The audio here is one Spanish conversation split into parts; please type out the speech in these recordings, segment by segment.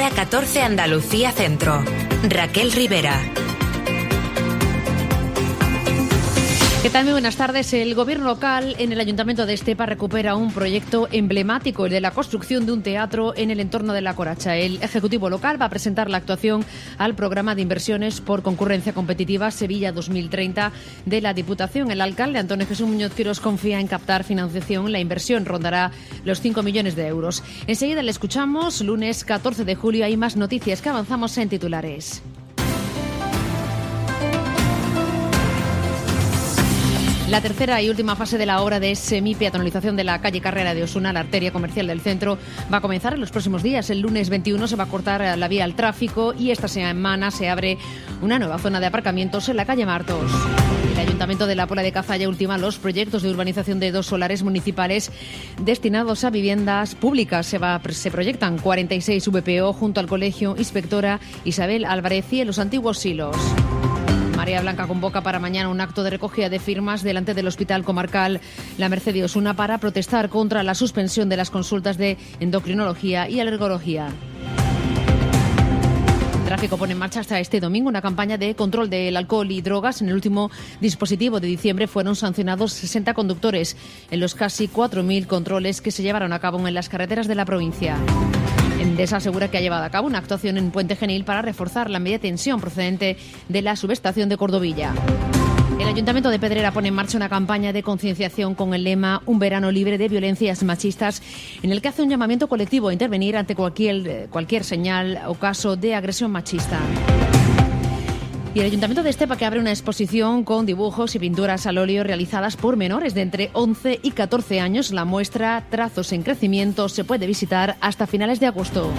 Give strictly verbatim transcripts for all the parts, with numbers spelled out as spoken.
Hora catorce Andalucía Centro. Raquel Rivera. ¿Qué tal? Muy buenas tardes. El Gobierno local en el Ayuntamiento de Estepa recupera un proyecto emblemático, el de la construcción de un teatro en el entorno de La Coracha. El Ejecutivo local va a presentar la actuación al programa de inversiones por concurrencia competitiva Sevilla dos mil treinta de la Diputación. El alcalde Antonio Jesús Muñoz Quirós confía en captar financiación. La inversión rondará los cinco millones de euros. Enseguida le escuchamos. Lunes catorce de julio hay más noticias que avanzamos en titulares. La tercera y última fase de la obra de semi-peatonalización de la calle Carrera de Osuna, la arteria comercial del centro, va a comenzar en los próximos días. El lunes veintiuno se va a cortar la vía al tráfico y esta semana se abre una nueva zona de aparcamientos en la calle Martos. El Ayuntamiento de la Puebla de Cazalla ultima los proyectos de urbanización de dos solares municipales destinados a viviendas públicas. Se, va, se proyectan cuarenta y seis V P O junto al Colegio Inspectora Isabel Álvarez y en los antiguos silos. Marea Blanca convoca para mañana un acto de recogida de firmas delante del Hospital Comarcal La Merced de Osuna para protestar contra la suspensión de las consultas de endocrinología y alergología. El tráfico pone en marcha hasta este domingo una campaña de control del alcohol y drogas. En el último dispositivo de diciembre fueron sancionados sesenta conductores en los casi cuatro mil controles que se llevaron a cabo en las carreteras de la provincia. Endesa asegura que ha llevado a cabo una actuación en Puente Genil para reforzar la media tensión procedente de la subestación de Cordovilla. El Ayuntamiento de Pedrera pone en marcha una campaña de concienciación con el lema Un verano libre de violencias machistas, en el que hace un llamamiento colectivo a intervenir ante cualquier, cualquier señal o caso de agresión machista. Y el Ayuntamiento de Estepa, que abre una exposición con dibujos y pinturas al óleo realizadas por menores de entre once y catorce años. La muestra Trazos en Crecimiento se puede visitar hasta finales de agosto.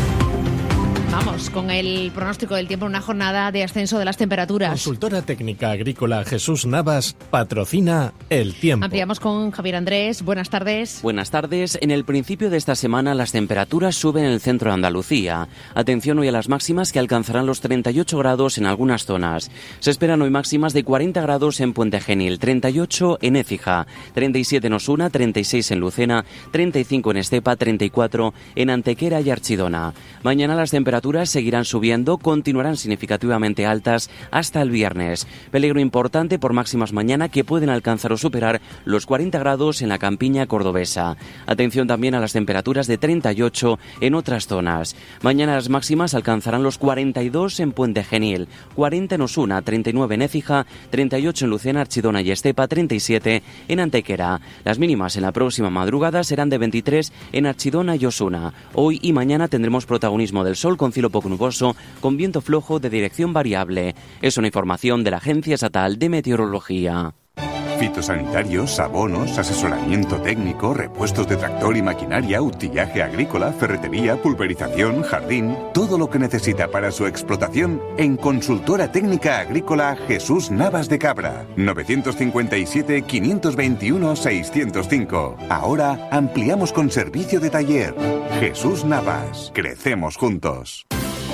Vamos con el pronóstico del tiempo, una jornada de ascenso de las temperaturas. Consultora técnica agrícola Jesús Navas patrocina el tiempo. Ampliamos con Javier Andrés. Buenas tardes. Buenas tardes. En el principio de esta semana las temperaturas suben en el centro de Andalucía. Atención hoy a las máximas que alcanzarán los treinta y ocho grados en algunas zonas. Se esperan hoy máximas de cuarenta grados en Puente Genil, treinta y ocho en Écija, treinta y siete en Osuna, treinta y seis en Lucena, treinta y cinco en Estepa, treinta y cuatro en Antequera y Archidona. Mañana las temperaturas seguirán subiendo, continuarán significativamente altas hasta el viernes. Peligro importante por máximas mañana que pueden alcanzar o superar los cuarenta grados en la campiña cordobesa. Atención también a las temperaturas de treinta y ocho en otras zonas. Mañana las máximas alcanzarán los cuarenta y dos en Puente Genil, cuarenta en Osuna, treinta y nueve en Écija, treinta y ocho en Lucena, Archidona y Estepa, treinta y siete en Antequera. Las mínimas en la próxima madrugada serán de veintitrés en Archidona y Osuna. Hoy y mañana tendremos protagonismo del sol con cielo poco nuboso, con viento flojo de dirección variable. Es una información de la Agencia Estatal de Meteorología. Fitosanitarios, abonos, asesoramiento técnico, repuestos de tractor y maquinaria, utillaje agrícola, ferretería, pulverización, jardín, todo lo que necesita para su explotación en Consultora Técnica Agrícola Jesús Navas de Cabra. novecientos cincuenta y siete, quinientos veintiuno, seiscientos cinco. Ahora ampliamos con servicio de taller. Jesús Navas. Crecemos juntos.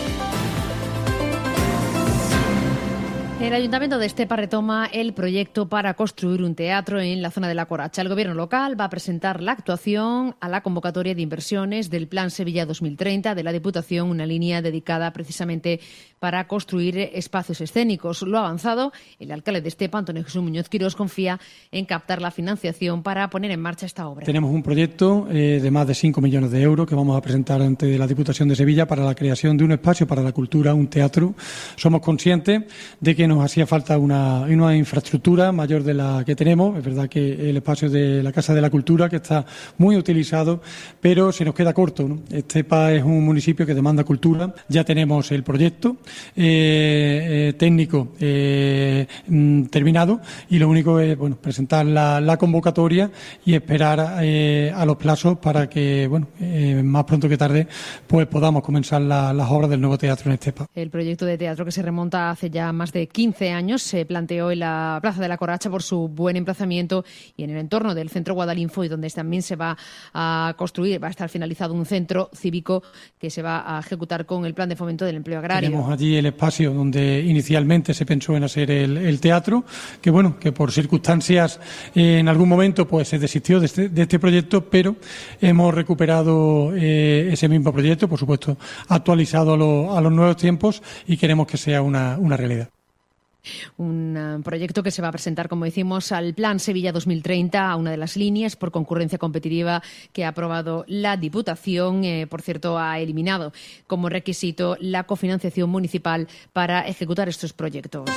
El Ayuntamiento de Estepa retoma el proyecto para construir un teatro en la zona de La Coracha. El Gobierno local va a presentar la actuación a la convocatoria de inversiones del Plan Sevilla dos mil treinta de la Diputación, una línea dedicada precisamente para construir espacios escénicos. Lo ha avanzado el alcalde de Estepa, Antonio Jesús Muñoz Quirós, confía en captar la financiación para poner en marcha esta obra. Tenemos un proyecto eh, de más de cinco millones de euros que vamos a presentar ante la Diputación de Sevilla para la creación de un espacio para la cultura, un teatro. Somos conscientes de que nos hacía falta una, una infraestructura mayor de la que tenemos. Es verdad que el espacio de la Casa de la Cultura, que está muy utilizado, pero se nos queda corto, ¿no? Estepa es un municipio que demanda cultura. Ya tenemos el proyecto eh, eh, técnico eh, mm, terminado y lo único es bueno presentar la, la convocatoria y esperar eh, a los plazos para que bueno eh, más pronto que tarde pues podamos comenzar la, las obras del nuevo teatro en Estepa. El proyecto de teatro que se remonta hace ya más de quince quince años se planteó en la Plaza de la Coracha por su buen emplazamiento y en el entorno del Centro Guadalinfo, y donde también se va a construir, va a estar finalizado un centro cívico que se va a ejecutar con el Plan de Fomento del Empleo Agrario. Tenemos allí el espacio donde inicialmente se pensó en hacer el, el teatro, que bueno, que por circunstancias eh, en algún momento pues se desistió de este, de este proyecto, pero hemos recuperado eh, ese mismo proyecto, por supuesto actualizado a, lo, a los nuevos tiempos, y queremos que sea una, una realidad. Un proyecto que se va a presentar, como decimos, al Plan Sevilla dos mil treinta, a una de las líneas por concurrencia competitiva que ha aprobado la Diputación. Eh, por cierto, ha eliminado como requisito la cofinanciación municipal para ejecutar estos proyectos.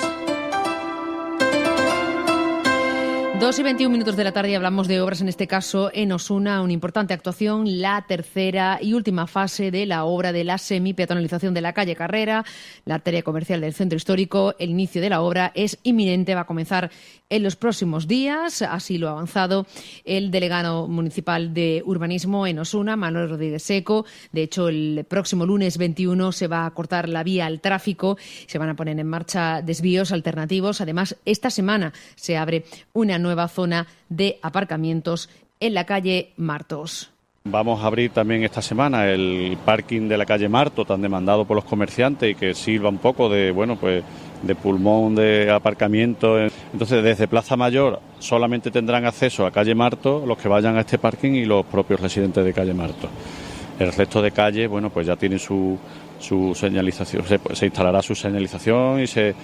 Dos y veintiún minutos de la tarde y hablamos de obras, en este caso en Osuna, una importante actuación, la tercera y última fase de la obra de la semi-peatonalización de la calle Carrera, la arteria comercial del centro histórico. El inicio de la obra es inminente, va a comenzar en los próximos días, así lo ha avanzado el delegado municipal de urbanismo en Osuna, Manuel Rodríguez Seco. De hecho, el próximo lunes veintiuno se va a cortar la vía al tráfico, se van a poner en marcha desvíos alternativos. Además, esta semana se abre una nueva nueva zona de aparcamientos en la calle Martos. Vamos a abrir también esta semana el parking de la calle Marto, tan demandado por los comerciantes y que sirva un poco de, bueno, pues de pulmón de aparcamiento. Entonces, desde Plaza Mayor solamente tendrán acceso a calle Marto los que vayan a este parking y los propios residentes de calle Marto. El resto de calles, bueno, pues ya tienen su su señalización, se, se instalará su señalización y se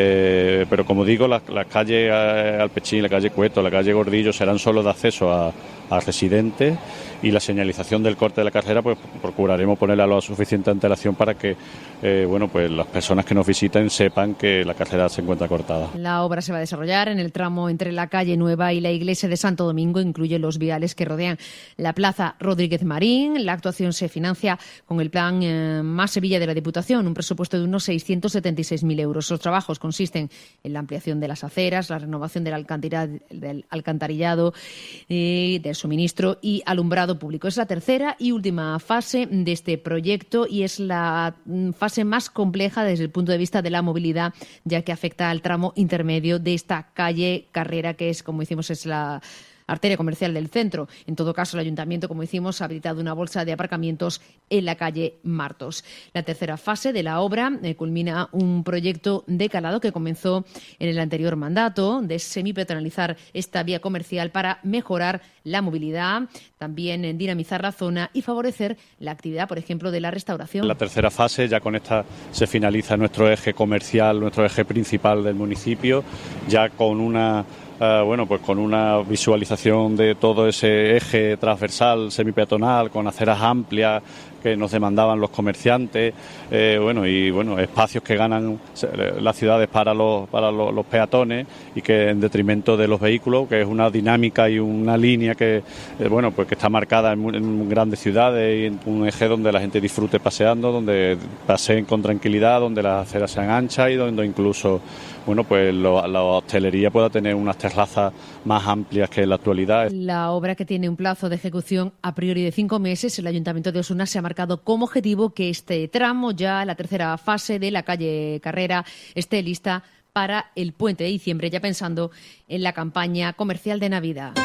eh, pero como digo, las la calles Alpechín, la calle Cueto, la calle Gordillo serán solo de acceso a, a residentes, y la señalización del corte de la carretera pues procuraremos ponerla a lo suficiente antelación para que eh, bueno, pues las personas que nos visiten sepan que la carretera se encuentra cortada. La obra se va a desarrollar en el tramo entre la calle Nueva y la iglesia de Santo Domingo, incluye los viales que rodean la plaza Rodríguez Marín. La actuación se financia con el plan eh, Más Sevilla de la Diputación, un presupuesto de unos seiscientos setenta y seis mil euros. Los trabajos consisten en la ampliación de las aceras, la renovación del, del alcantarillado, eh, del suministro y alumbrado público. Es la tercera y última fase de este proyecto y es la fase más compleja desde el punto de vista de la movilidad, ya que afecta al tramo intermedio de esta calle Carrera, que es, como decimos, es la arteria comercial del centro. En todo caso, el Ayuntamiento, como decimos, ha habilitado una bolsa de aparcamientos en la calle Martos. La tercera fase de la obra eh, culmina un proyecto de calado que comenzó en el anterior mandato de semipeatonalizar esta vía comercial para mejorar la movilidad, también en dinamizar la zona y favorecer la actividad, por ejemplo, de la restauración. La tercera fase, ya con esta se finaliza nuestro eje comercial, nuestro eje principal del municipio, ya con una Uh, bueno, pues con una visualización de todo ese eje transversal semipeatonal, con aceras amplias que nos demandaban los comerciantes, eh, bueno, y bueno, espacios que ganan las ciudades para los para los, los peatones y que en detrimento de los vehículos, que es una dinámica y una línea que eh, bueno, pues que está marcada en, en grandes ciudades y en un eje donde la gente disfrute paseando, donde paseen con tranquilidad, donde las aceras sean anchas y donde incluso bueno, pues lo, la hostelería pueda tener unas terrazas más amplias que en la actualidad. La obra, que tiene un plazo de ejecución a priori de cinco meses, el Ayuntamiento de Osuna se ha marcado como objetivo que este tramo, ya la tercera fase de la calle Carrera, esté lista para el puente de diciembre, ya pensando en la campaña comercial de Navidad.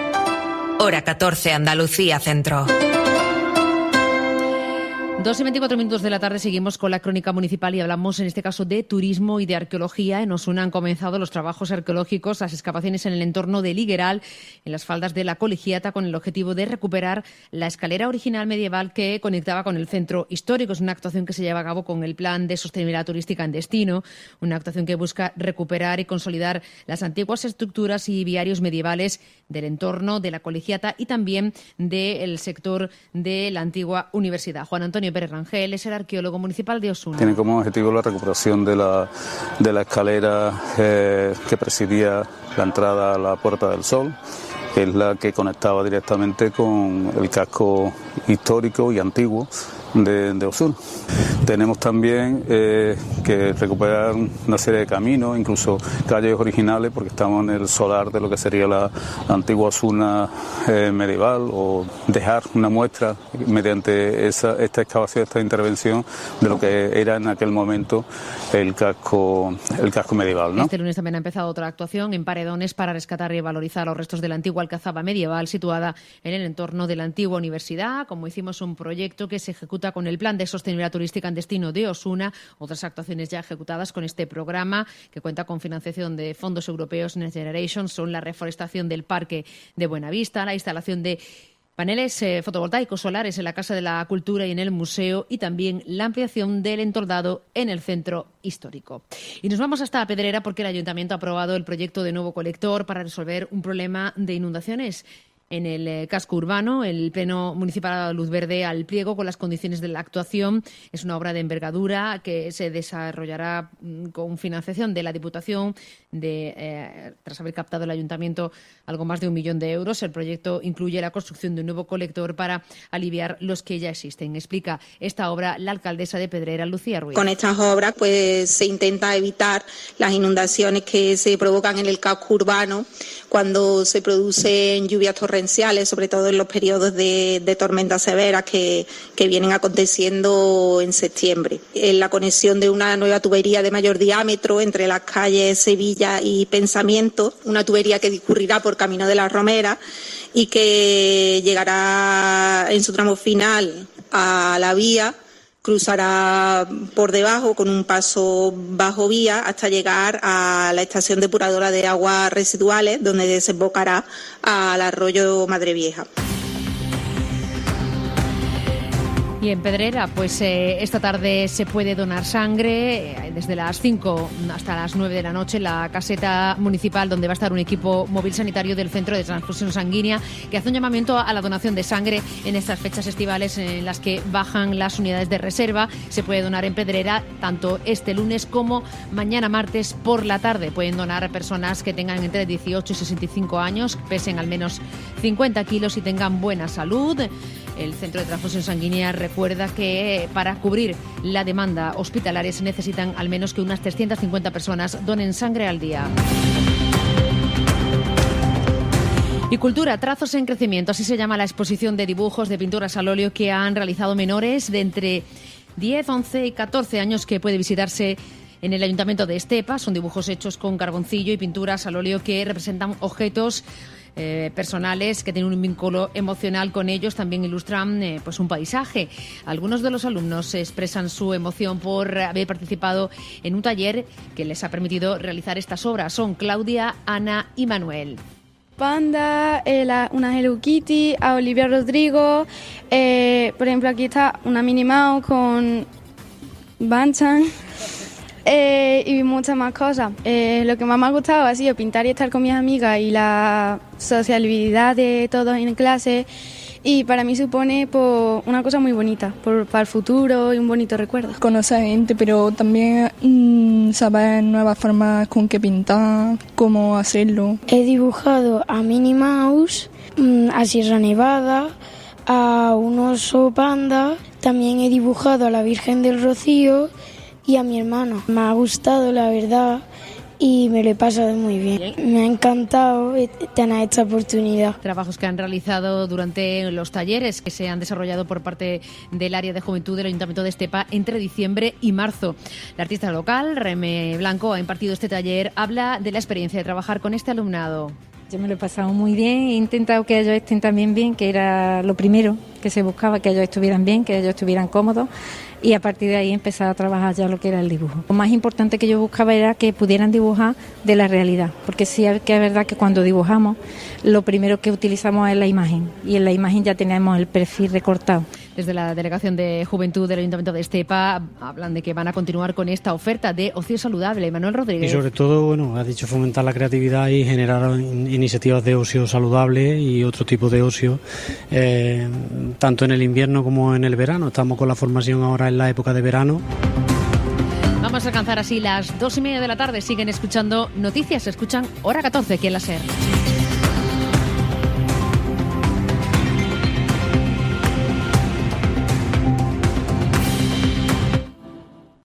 Hora catorce, Andalucía Centro. Dos y veinticuatro minutos de la tarde, seguimos con la crónica municipal y hablamos en este caso de turismo y de arqueología. En Osuna han comenzado los trabajos arqueológicos, las excavaciones en el entorno de Ligueral, en las faldas de la Colegiata, con el objetivo de recuperar la escalera original medieval que conectaba con el centro histórico. Es una actuación que se lleva a cabo con el Plan de Sostenibilidad Turística en Destino, una actuación que busca recuperar y consolidar las antiguas estructuras y viarios medievales del entorno de la Colegiata y también del sector de la antigua universidad. Juan Antonio Pérez Rangel es el arqueólogo municipal de Osuna. Tiene como objetivo la recuperación de la, de la escalera eh, que presidía la entrada a la Puerta del Sol, que es la que conectaba directamente con el casco histórico y antiguo de, de Osuna. Tenemos también eh, que recuperar una serie de caminos, incluso calles originales, porque estamos en el solar de lo que sería la, la antigua Osuna eh, medieval, o dejar una muestra mediante esa, esta excavación, esta intervención de lo que era en aquel momento el casco, el casco medieval, ¿no? Este lunes también ha empezado otra actuación en Paredones para rescatar y valorizar los restos de la antigua alcazaba medieval situada en el entorno de la antigua universidad. Como hicimos, un proyecto que se ejecuta con el Plan de Sostenibilidad Turística en Destino de Osuna. Otras actuaciones ya ejecutadas con este programa, que cuenta con financiación de fondos europeos Next Generation, son la reforestación del Parque de Buenavista, la instalación de paneles eh, fotovoltaicos solares en la Casa de la Cultura y en el Museo, y también la ampliación del entoldado en el centro histórico. Y nos vamos hasta Pedrera porque el Ayuntamiento ha aprobado el proyecto de nuevo colector para resolver un problema de inundaciones en el eh, casco urbano. El Pleno Municipal ha dado luz verde al pliego con las condiciones de la actuación. Es una obra de envergadura que se desarrollará mm, con financiación de la Diputación, de, eh, tras haber captado el Ayuntamiento algo más de un millón de euros. El proyecto incluye la construcción de un nuevo colector para aliviar los que ya existen. Explica esta obra la alcaldesa de Pedrera, Lucía Ruiz. Con estas obras pues se intenta evitar las inundaciones que se provocan en el casco urbano cuando se producen lluvias torrenciales, sobre todo en los periodos de, de tormentas severas que, que vienen aconteciendo en septiembre. En la conexión de una nueva tubería de mayor diámetro entre las calles Sevilla y Pensamiento, una tubería que discurrirá por Camino de la Romera y que llegará en su tramo final a la vía, cruzará por debajo con un paso bajo vía hasta llegar a la estación depuradora de aguas residuales, donde desembocará al arroyo Madre Vieja. Y en Pedrera, pues eh, esta tarde se puede donar sangre eh, desde las cinco hasta las nueve de la noche en la caseta municipal, donde va a estar un equipo móvil sanitario del Centro de Transfusión Sanguínea, que hace un llamamiento a la donación de sangre en estas fechas estivales en las que bajan las unidades de reserva. Se puede donar en Pedrera tanto este lunes como mañana martes por la tarde. Pueden donar personas que tengan entre dieciocho y sesenta y cinco años, pesen al menos cincuenta kilos y tengan buena salud. El Centro de Transfusión Sanguínea recuerda que para cubrir la demanda hospitalaria se necesitan al menos que unas trescientas cincuenta personas donen sangre al día. Y cultura, trazos en crecimiento, así se llama la exposición de dibujos de pinturas al óleo que han realizado menores de entre diez, once y catorce años, que puede visitarse en el Ayuntamiento de Estepa. Son dibujos hechos con carboncillo y pinturas al óleo que representan objetos Eh, personales que tienen un vínculo emocional con ellos. También ilustran eh, pues un paisaje. Algunos de los alumnos expresan su emoción por haber participado en un taller que les ha permitido realizar estas obras. Son Claudia, Ana y Manuel. Panda, eh, la, una Hello Kitty, a Olivia Rodrigo, eh, por ejemplo aquí está una Minnie Mouse con Banchan. Eh, y muchas más cosas. Eh, lo que más me ha gustado ha sido pintar y estar con mis amigas y la sociabilidad de todos en clase, y para mí supone pues, una cosa muy bonita por, para el futuro y un bonito recuerdo. Conocer gente, pero también mmm, saber nuevas formas con qué pintar, cómo hacerlo. He dibujado a Minnie Mouse, a Sierra Nevada, a un oso panda, también he dibujado a la Virgen del Rocío y a mi hermano. Me ha gustado, la verdad, y me lo he pasado muy bien. Me ha encantado tener esta oportunidad. Trabajos que han realizado durante los talleres que se han desarrollado por parte del área de juventud del Ayuntamiento de Estepa entre diciembre y marzo. La artista local, Reme Blanco, ha impartido este taller. Habla de la experiencia de trabajar con este alumnado. Yo me lo he pasado muy bien, he intentado que ellos estén también bien, que era lo primero que se buscaba, que ellos estuvieran bien, que ellos estuvieran cómodos, y a partir de ahí empezar a trabajar ya lo que era el dibujo. Lo más importante que yo buscaba era que pudieran dibujar de la realidad, porque sí que es verdad que cuando dibujamos lo primero que utilizamos es la imagen, y en la imagen ya tenemos el perfil recortado. Desde la Delegación de Juventud del Ayuntamiento de Estepa hablan de que van a continuar con esta oferta de ocio saludable. Manuel Rodríguez. Y sobre todo, bueno, ha dicho fomentar la creatividad y generar in- iniciativas de ocio saludable y otro tipo de ocio, eh, tanto en el invierno como en el verano. Estamos con la formación ahora en la época de verano. Vamos a alcanzar así las dos y media de la tarde. Siguen escuchando noticias, escuchan Hora catorce aquí en la SER.